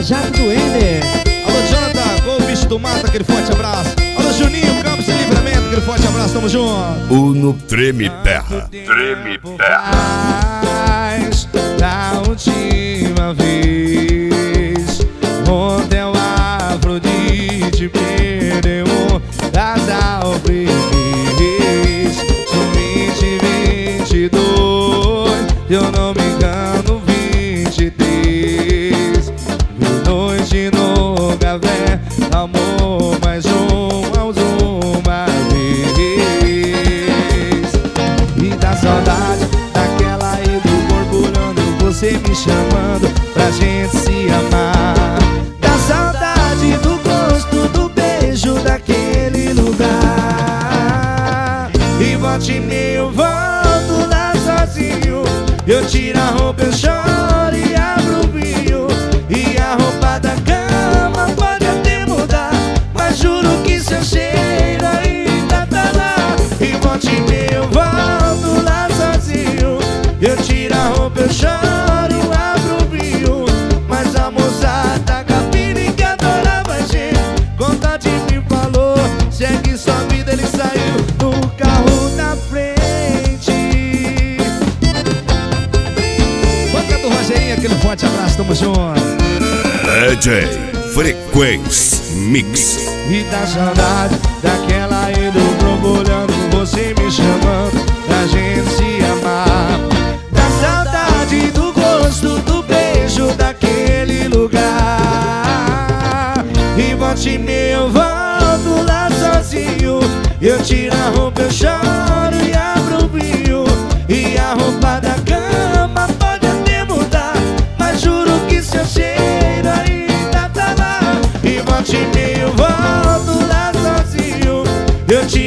Jato do Ender. Alô, Jonathan, gol, bicho do mato, aquele forte abraço. Alô, Juninho, Campos de Livramento, aquele forte abraço, tamo junto. Uno Treme Terra. Treme Terra. Da última vez, ontem o Afrodite perdeu um casal feliz. No 2022, eu não me engano, 23. De noite no café, amor, mais uma vez. E da saudade daquela aí do borbulhando, você me chamando pra gente se amar. Da saudade do gosto do beijo daquele lugar. E volte e meia eu volto lá sozinho. Eu tiro a roupa, eu choro e abro o vinho. E a roupa da cama pode até mudar, mas juro que seu cheiro ainda tá lá. E volte e meia eu volto lá sozinho. Eu tiro a roupa, eu choro, abro o vinho. Mas a moçada capina que adorava a gente, conta de mim falou, segue sua vida, ele saiu no carro da frente. Boca do Rogerinho, aquele forte abraço, tamo junto. DJ Frequência Mix. E da saudade daquela aí do borbulhando, você me chamando pra gente se amar. Da saudade do gosto do beijo daquele lugar. E volte e meia eu volto lá sozinho. Eu tiro a roupa, eu choro e abro o vinho. E a roupa da cama pode até mudar, mas juro que seu cheiro ainda tá lá. E volte e meia eu volto lá sozinho. Eu tiro